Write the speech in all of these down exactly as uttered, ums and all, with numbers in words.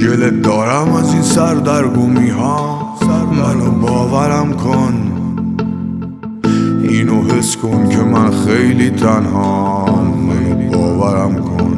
گلت دارم از این سردرگمی ها، منو باورم کن، اینو حس کن که من خیلی تنهام، منو باورم کن.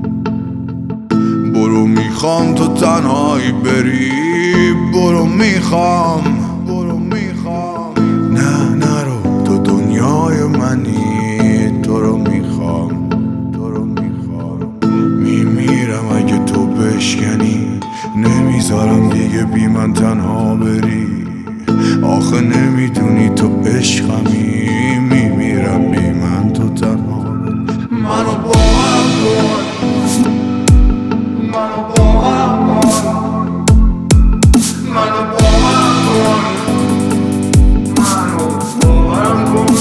برو میخوام تو تنهایی بری، برو میخوام برو میخوام نه نرو تو دنیای منی، تو رو میخوام تو رو میخوام. میمیرم اگه تو بشکنی، نمیذارم دیگه بی من تنها بری. آخه نمیدونی تو عشقمی، میمیرم بی من تو تنها بری. منو باورم کن، منو باورم کن، منو باورم کن، منو باورم کن.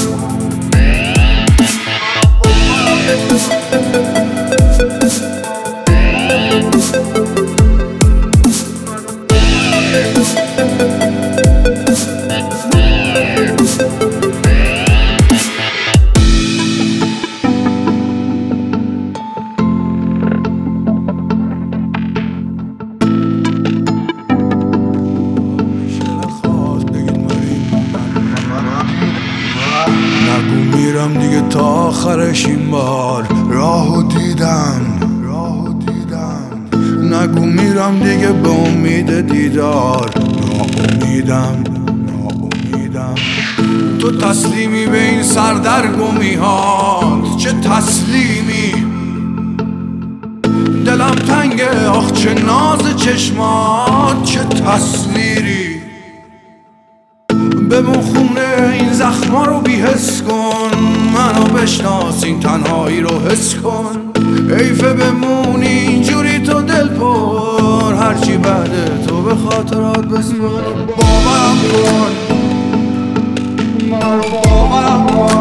نگو میرم دیگه تا آخرش این بار، راهو دیدم راهو دیدم. نگو میرم دیگه به امید دیدار، ناامیدم ناامیدم. تو تسلیمی به این سردرگمی هات، چه تسلیمی. دلم تنگه آخ چه ناز چشمات، چه تصویری. بمون خونه این زخما رو بی‌حس کن، منو بشناس این تنهایی رو حس کن. حیفه بمونی اینجوری تو دل پر، هرچی بعد تو به خاطرات بسپر. باورم کن، باورم کن.